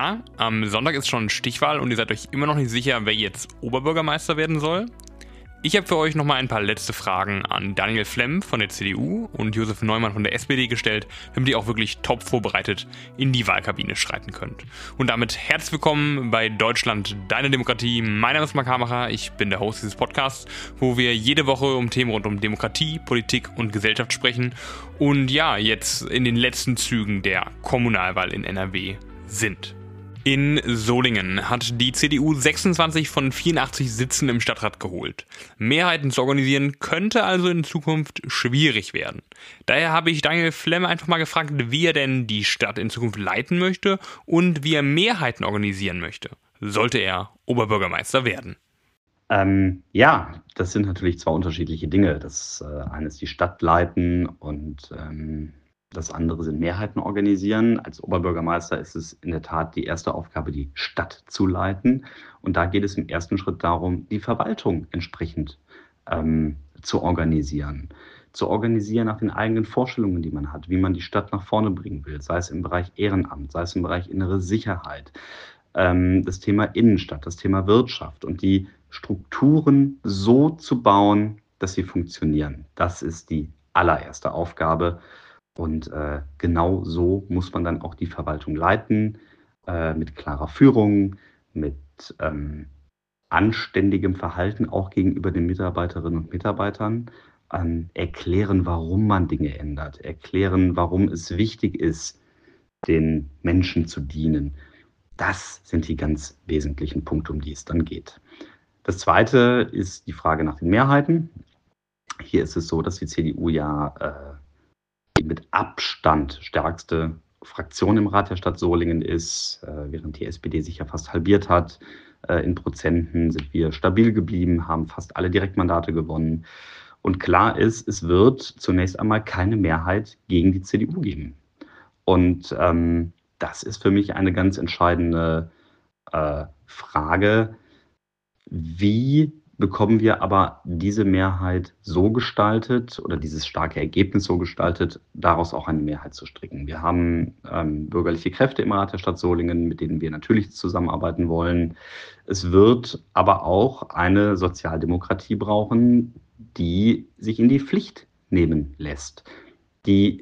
Na, am Sonntag ist schon Stichwahl und ihr seid euch immer noch nicht sicher, wer jetzt Oberbürgermeister werden soll? Ich habe für euch nochmal ein paar letzte Fragen an Daniel Flemm von der CDU und Josef Neumann von der SPD gestellt, damit ihr auch wirklich top vorbereitet in die Wahlkabine schreiten könnt. Und damit herzlich willkommen bei Deutschland, deine Demokratie. Mein Name ist Marc Hamacher, ich bin der Host dieses Podcasts, wo wir jede Woche um Themen rund um Demokratie, Politik und Gesellschaft sprechen und ja, jetzt in den letzten Zügen der Kommunalwahl in NRW sind. In Solingen hat die CDU 26 von 84 Sitzen im Stadtrat geholt. Mehrheiten zu organisieren könnte also in Zukunft schwierig werden. Daher habe ich Daniel Flemm einfach mal gefragt, wie er denn die Stadt in Zukunft leiten möchte und wie er Mehrheiten organisieren möchte. Sollte er Oberbürgermeister werden? Ja, das sind natürlich zwei unterschiedliche Dinge. Das eine ist die Stadt leiten und das andere sind Mehrheiten organisieren. Als Oberbürgermeister ist es in der Tat die erste Aufgabe, die Stadt zu leiten. Und da geht es im ersten Schritt darum, die Verwaltung entsprechend zu organisieren. Zu organisieren nach den eigenen Vorstellungen, die man hat, wie man die Stadt nach vorne bringen will, sei es im Bereich Ehrenamt, sei es im Bereich innere Sicherheit, das Thema Innenstadt, das Thema Wirtschaft und die Strukturen so zu bauen, dass sie funktionieren. Das ist die allererste Aufgabe. Und genau so muss man dann auch die Verwaltung leiten, mit klarer Führung, mit anständigem Verhalten auch gegenüber den Mitarbeiterinnen und Mitarbeitern, erklären, warum man Dinge ändert, erklären, warum es wichtig ist, den Menschen zu dienen. Das sind die ganz wesentlichen Punkte, um die es dann geht. Das Zweite ist die Frage nach den Mehrheiten. Hier ist es so, dass die CDU ja die mit Abstand stärkste Fraktion im Rat der Stadt Solingen ist, während die SPD sich ja fast halbiert hat. In Prozenten sind wir stabil geblieben, haben fast alle Direktmandate gewonnen. Und klar ist, es wird zunächst einmal keine Mehrheit gegen die CDU geben. Und das ist für mich eine ganz entscheidende Frage. Wie bekommen wir aber diese Mehrheit so gestaltet oder dieses starke Ergebnis so gestaltet, daraus auch eine Mehrheit zu stricken? Wir haben bürgerliche Kräfte im Rat der Stadt Solingen, mit denen wir natürlich zusammenarbeiten wollen. Es wird aber auch eine Sozialdemokratie brauchen, die sich in die Pflicht nehmen lässt, die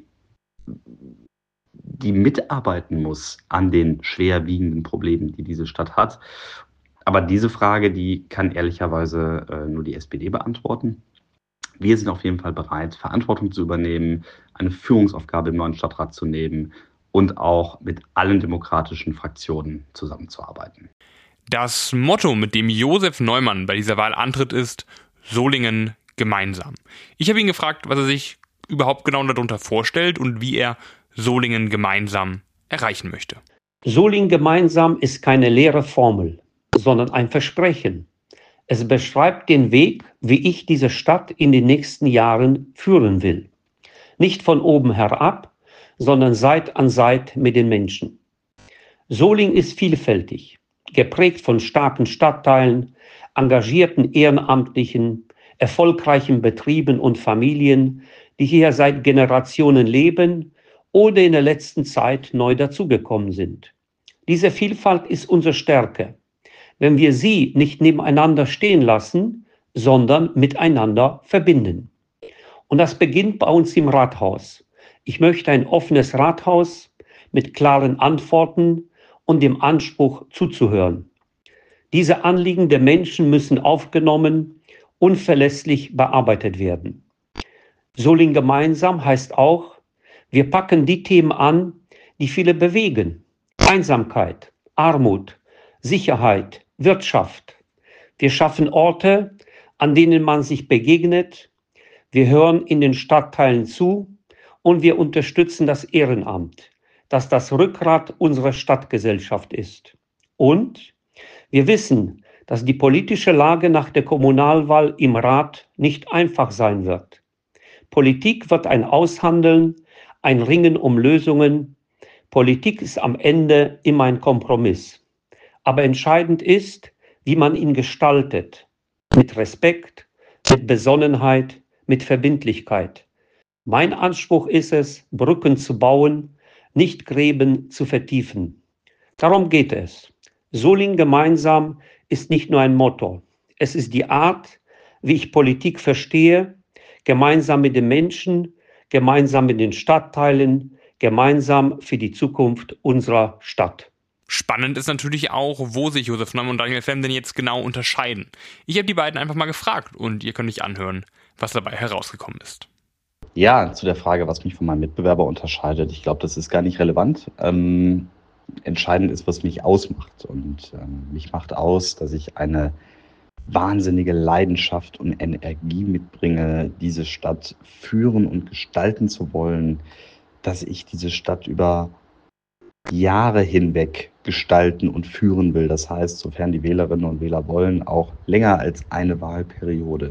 mitarbeiten muss an den schwerwiegenden Problemen, die diese Stadt hat. Aber diese Frage, die kann ehrlicherweise nur die SPD beantworten. Wir sind auf jeden Fall bereit, Verantwortung zu übernehmen, eine Führungsaufgabe im neuen Stadtrat zu nehmen und auch mit allen demokratischen Fraktionen zusammenzuarbeiten. Das Motto, mit dem Josef Neumann bei dieser Wahl antritt, ist Solingen gemeinsam. Ich habe ihn gefragt, was er sich überhaupt genau darunter vorstellt und wie er Solingen gemeinsam erreichen möchte. Solingen gemeinsam ist keine leere Formel, sondern ein Versprechen. Es beschreibt den Weg, wie ich diese Stadt in den nächsten Jahren führen will. Nicht von oben herab, sondern Seite an Seite mit den Menschen. Solingen ist vielfältig, geprägt von starken Stadtteilen, engagierten Ehrenamtlichen, erfolgreichen Betrieben und Familien, die hier seit Generationen leben oder in der letzten Zeit neu dazugekommen sind. Diese Vielfalt ist unsere Stärke, wenn wir sie nicht nebeneinander stehen lassen, sondern miteinander verbinden. Und das beginnt bei uns im Rathaus. Ich möchte ein offenes Rathaus mit klaren Antworten und dem Anspruch zuzuhören. Diese Anliegen der Menschen müssen aufgenommen und verlässlich bearbeitet werden. Solingen gemeinsam heißt auch, wir packen die Themen an, die viele bewegen. Einsamkeit, Armut, Sicherheit, Wirtschaft. Wir schaffen Orte, an denen man sich begegnet. Wir hören in den Stadtteilen zu und wir unterstützen das Ehrenamt, das das Rückgrat unserer Stadtgesellschaft ist. Und wir wissen, dass die politische Lage nach der Kommunalwahl im Rat nicht einfach sein wird. Politik wird ein Aushandeln, ein Ringen um Lösungen. Politik ist am Ende immer ein Kompromiss. Aber entscheidend ist, wie man ihn gestaltet. Mit Respekt, mit Besonnenheit, mit Verbindlichkeit. Mein Anspruch ist es, Brücken zu bauen, nicht Gräben zu vertiefen. Darum geht es. Solingen gemeinsam ist nicht nur ein Motto. Es ist die Art, wie ich Politik verstehe, gemeinsam mit den Menschen, gemeinsam mit den Stadtteilen, gemeinsam für die Zukunft unserer Stadt. Spannend ist natürlich auch, wo sich Josef Neumann und Daniel Flem denn jetzt genau unterscheiden. Ich habe die beiden einfach mal gefragt und ihr könnt euch anhören, was dabei herausgekommen ist. Ja, zu der Frage, was mich von meinem Mitbewerber unterscheidet, ich glaube, das ist gar nicht relevant. Entscheidend ist, was mich ausmacht. Und mich macht aus, dass ich eine wahnsinnige Leidenschaft und Energie mitbringe, diese Stadt führen und gestalten zu wollen, dass ich diese Stadt über Jahre hinweg gestalten und führen will. Das heißt, sofern die Wählerinnen und Wähler wollen, auch länger als eine Wahlperiode.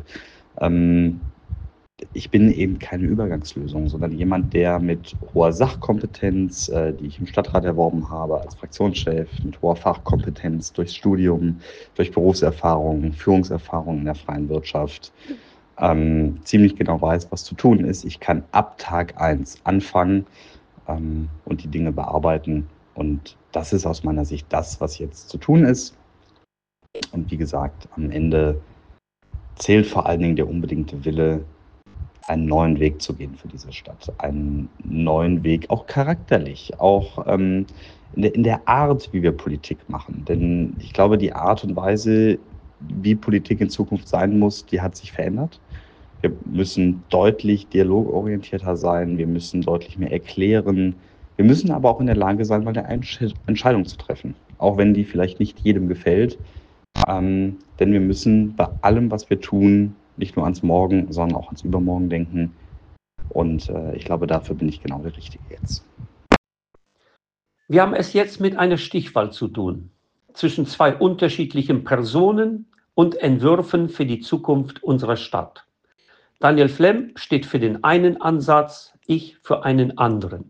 Ich bin eben keine Übergangslösung, sondern jemand, der mit hoher Sachkompetenz, die ich im Stadtrat erworben habe, als Fraktionschef, mit hoher Fachkompetenz durchs Studium, durch Berufserfahrung, Führungserfahrung in der freien Wirtschaft, ziemlich genau weiß, was zu tun ist. Ich kann ab Tag 1 anfangen und die Dinge bearbeiten. Und das ist aus meiner Sicht das, was jetzt zu tun ist. Und wie gesagt, am Ende zählt vor allen Dingen der unbedingte Wille, einen neuen Weg zu gehen für diese Stadt. Einen neuen Weg, auch charakterlich, auch in der Art, wie wir Politik machen. Denn ich glaube, die Art und Weise, wie Politik in Zukunft sein muss, die hat sich verändert. Wir müssen deutlich dialogorientierter sein, wir müssen deutlich mehr erklären. Wir müssen aber auch in der Lage sein, mal eine Entscheidung zu treffen. Auch wenn die vielleicht nicht jedem gefällt. Denn wir müssen bei allem, was wir tun, nicht nur ans Morgen, sondern auch ans Übermorgen denken. Und ich glaube, dafür bin ich genau der Richtige jetzt. Wir haben es jetzt mit einer Stichwahl zu tun, zwischen zwei unterschiedlichen Personen und Entwürfen für die Zukunft unserer Stadt. Daniel Flem steht für den einen Ansatz, ich für einen anderen.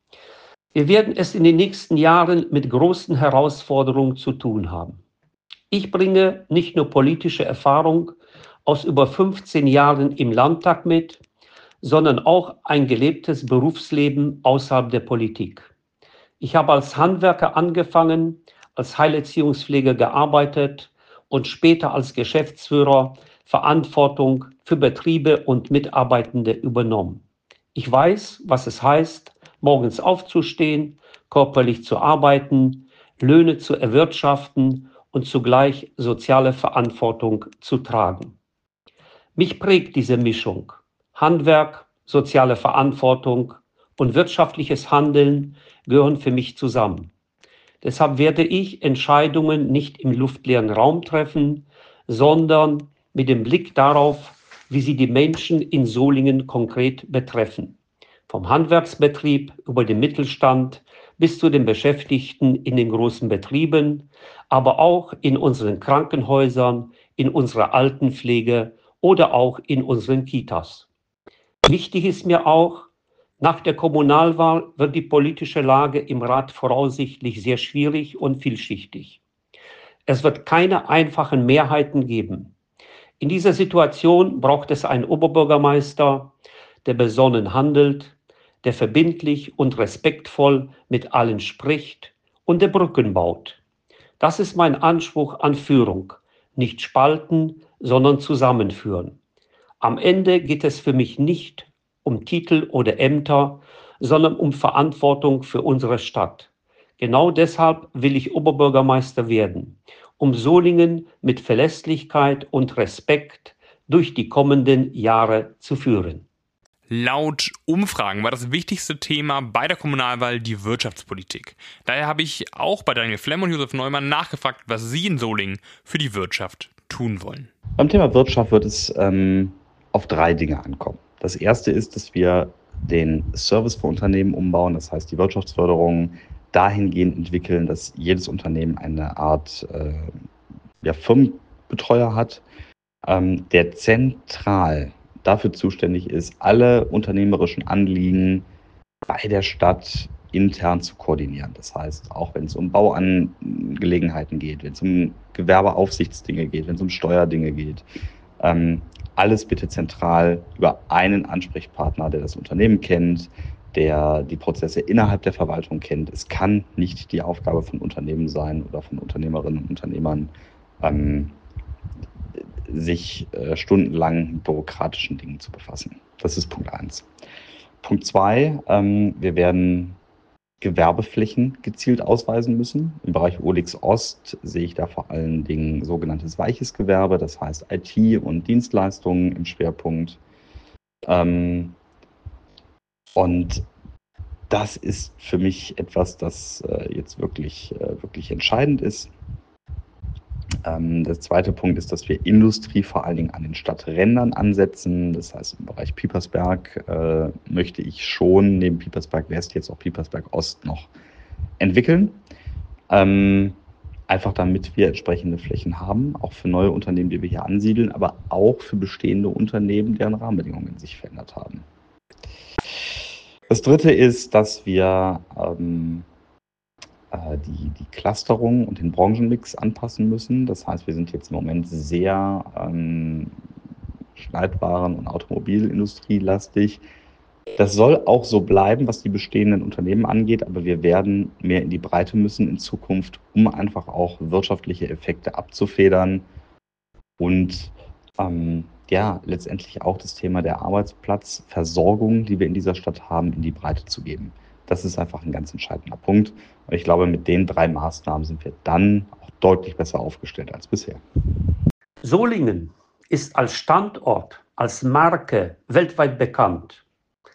Wir werden es in den nächsten Jahren mit großen Herausforderungen zu tun haben. Ich bringe nicht nur politische Erfahrung aus über 15 Jahren im Landtag mit, sondern auch ein gelebtes Berufsleben außerhalb der Politik. Ich habe als Handwerker angefangen, als Heilerziehungspfleger gearbeitet und später als Geschäftsführer Verantwortung für Betriebe und Mitarbeitende übernommen. Ich weiß, was es heißt, morgens aufzustehen, körperlich zu arbeiten, Löhne zu erwirtschaften und zugleich soziale Verantwortung zu tragen. Mich prägt diese Mischung. Handwerk, soziale Verantwortung und wirtschaftliches Handeln gehören für mich zusammen. Deshalb werde ich Entscheidungen nicht im luftleeren Raum treffen, sondern mit dem Blick darauf, wie sie die Menschen in Solingen konkret betreffen. Vom Handwerksbetrieb über den Mittelstand bis zu den Beschäftigten in den großen Betrieben, aber auch in unseren Krankenhäusern, in unserer Altenpflege oder auch in unseren Kitas. Wichtig ist mir auch, nach der Kommunalwahl wird die politische Lage im Rat voraussichtlich sehr schwierig und vielschichtig. Es wird keine einfachen Mehrheiten geben. In dieser Situation braucht es einen Oberbürgermeister, der besonnen handelt, der verbindlich und respektvoll mit allen spricht und der Brücken baut. Das ist mein Anspruch an Führung. Nicht spalten, sondern zusammenführen. Am Ende geht es für mich nicht um Titel oder Ämter, sondern um Verantwortung für unsere Stadt. Genau deshalb will ich Oberbürgermeister werden, um Solingen mit Verlässlichkeit und Respekt durch die kommenden Jahre zu führen. Laut Umfragen war das wichtigste Thema bei der Kommunalwahl die Wirtschaftspolitik. Daher habe ich auch bei Daniel Flem und Josef Neumann nachgefragt, was sie in Solingen für die Wirtschaft tun wollen. Beim Thema Wirtschaft wird es auf 3 Dinge ankommen. Das erste ist, dass wir den Service für Unternehmen umbauen, das heißt die Wirtschaftsförderung dahingehend entwickeln, dass jedes Unternehmen eine Art Firmenbetreuer hat, der zentral dafür zuständig ist, alle unternehmerischen Anliegen bei der Stadt intern zu koordinieren. Das heißt, auch wenn es um Bauangelegenheiten geht, wenn es um Gewerbeaufsichtsdinge geht, wenn es um Steuerdinge geht, alles bitte zentral über einen Ansprechpartner, der das Unternehmen kennt, der die Prozesse innerhalb der Verwaltung kennt. Es kann nicht die Aufgabe von Unternehmen sein oder von Unternehmerinnen und Unternehmern, sich stundenlang mit bürokratischen Dingen zu befassen. Das ist Punkt 1. Punkt 2, wir werden Gewerbeflächen gezielt ausweisen müssen. Im Bereich OLX Ost sehe ich da vor allen Dingen sogenanntes weiches Gewerbe, das heißt IT und Dienstleistungen im Schwerpunkt. Und das ist für mich etwas, das jetzt wirklich entscheidend ist. Der zweite Punkt ist, dass wir Industrie vor allen Dingen an den Stadträndern ansetzen. Das heißt, im Bereich Piepersberg möchte ich schon neben Piepersberg West jetzt auch Piepersberg Ost noch entwickeln. Einfach damit wir entsprechende Flächen haben, auch für neue Unternehmen, die wir hier ansiedeln, aber auch für bestehende Unternehmen, deren Rahmenbedingungen sich verändert haben. Das dritte ist, dass wir die Clusterung und den Branchenmix anpassen müssen. Das heißt, wir sind jetzt im Moment sehr Schneidwaren- und Automobilindustrie-lastig. Das soll auch so bleiben, was die bestehenden Unternehmen angeht, aber wir werden mehr in die Breite müssen in Zukunft, um einfach auch wirtschaftliche Effekte abzufedern und letztendlich auch das Thema der Arbeitsplatzversorgung, die wir in dieser Stadt haben, in die Breite zu geben. Das ist einfach ein ganz entscheidender Punkt. Und ich glaube, mit den 3 Maßnahmen sind wir dann auch deutlich besser aufgestellt als bisher. Solingen ist als Standort, als Marke weltweit bekannt.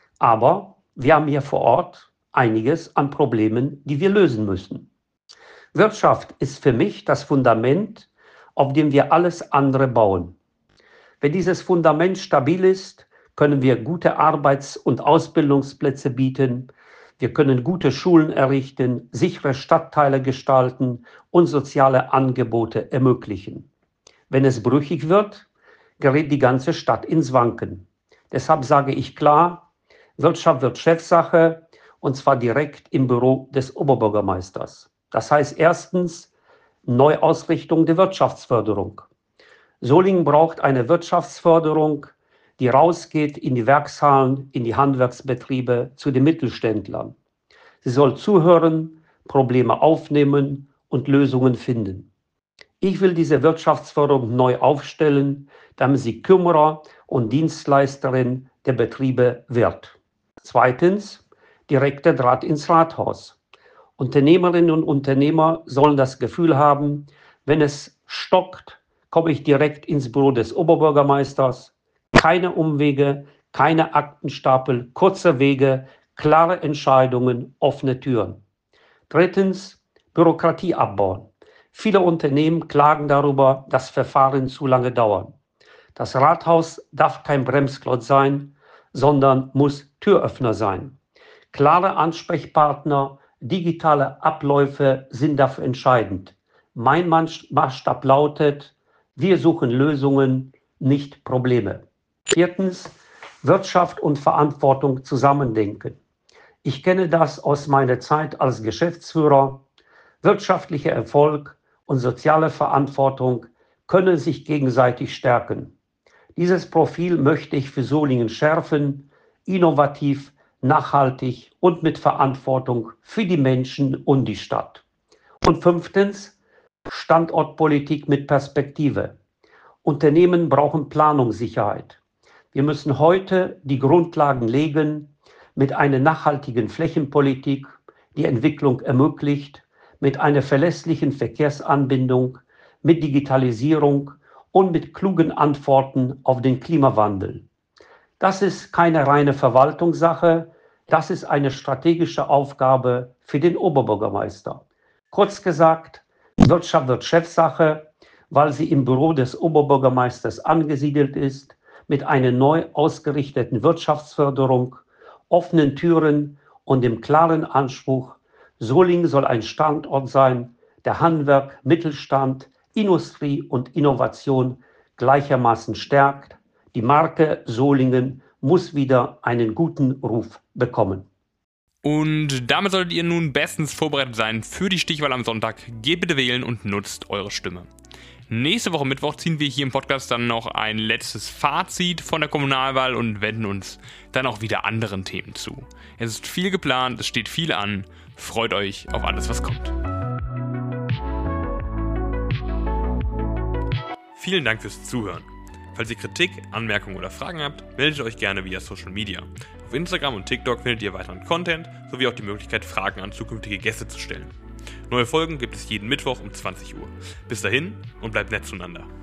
Aber wir haben hier vor Ort einiges an Problemen, die wir lösen müssen. Wirtschaft ist für mich das Fundament, auf dem wir alles andere bauen. Wenn dieses Fundament stabil ist, können wir gute Arbeits- und Ausbildungsplätze bieten. Wir können gute Schulen errichten, sichere Stadtteile gestalten und soziale Angebote ermöglichen. Wenn es brüchig wird, gerät die ganze Stadt ins Wanken. Deshalb sage ich klar, Wirtschaft wird Chefsache, und zwar direkt im Büro des Oberbürgermeisters. Das heißt erstens Neuausrichtung der Wirtschaftsförderung. Solingen braucht eine Wirtschaftsförderung, die rausgeht in die Werkshallen, in die Handwerksbetriebe, zu den Mittelständlern. Sie soll zuhören, Probleme aufnehmen und Lösungen finden. Ich will diese Wirtschaftsförderung neu aufstellen, damit sie Kümmerer und Dienstleisterin der Betriebe wird. Zweitens, direkter Draht ins Rathaus. Unternehmerinnen und Unternehmer sollen das Gefühl haben, wenn es stockt, komme ich direkt ins Büro des Oberbürgermeisters. Keine Umwege, keine Aktenstapel, kurze Wege, klare Entscheidungen, offene Türen. Drittens, Bürokratie abbauen. Viele Unternehmen klagen darüber, dass Verfahren zu lange dauern. Das Rathaus darf kein Bremsklotz sein, sondern muss Türöffner sein. Klare Ansprechpartner, digitale Abläufe sind dafür entscheidend. Mein Maßstab lautet, wir suchen Lösungen, nicht Probleme. Viertens, Wirtschaft und Verantwortung zusammendenken. Ich kenne das aus meiner Zeit als Geschäftsführer. Wirtschaftlicher Erfolg und soziale Verantwortung können sich gegenseitig stärken. Dieses Profil möchte ich für Solingen schärfen, innovativ, nachhaltig und mit Verantwortung für die Menschen und die Stadt. Und fünftens, Standortpolitik mit Perspektive. Unternehmen brauchen Planungssicherheit. Wir müssen heute die Grundlagen legen mit einer nachhaltigen Flächenpolitik, die Entwicklung ermöglicht, mit einer verlässlichen Verkehrsanbindung, mit Digitalisierung und mit klugen Antworten auf den Klimawandel. Das ist keine reine Verwaltungssache, das ist eine strategische Aufgabe für den Oberbürgermeister. Kurz gesagt, Wirtschaft wird Chefsache, weil sie im Büro des Oberbürgermeisters angesiedelt ist, mit einer neu ausgerichteten Wirtschaftsförderung, offenen Türen und dem klaren Anspruch, Solingen soll ein Standort sein, der Handwerk, Mittelstand, Industrie und Innovation gleichermaßen stärkt. Die Marke Solingen muss wieder einen guten Ruf bekommen. Und damit solltet ihr nun bestens vorbereitet sein für die Stichwahl am Sonntag. Geht bitte wählen und nutzt eure Stimme. Nächste Woche Mittwoch ziehen wir hier im Podcast dann noch ein letztes Fazit von der Kommunalwahl und wenden uns dann auch wieder anderen Themen zu. Es ist viel geplant, es steht viel an. Freut euch auf alles, was kommt. Vielen Dank fürs Zuhören. Falls ihr Kritik, Anmerkungen oder Fragen habt, meldet euch gerne via Social Media. Auf Instagram und TikTok findet ihr weiteren Content sowie auch die Möglichkeit, Fragen an zukünftige Gäste zu stellen. Neue Folgen gibt es jeden Mittwoch um 20 Uhr. Bis dahin und bleibt nett zueinander.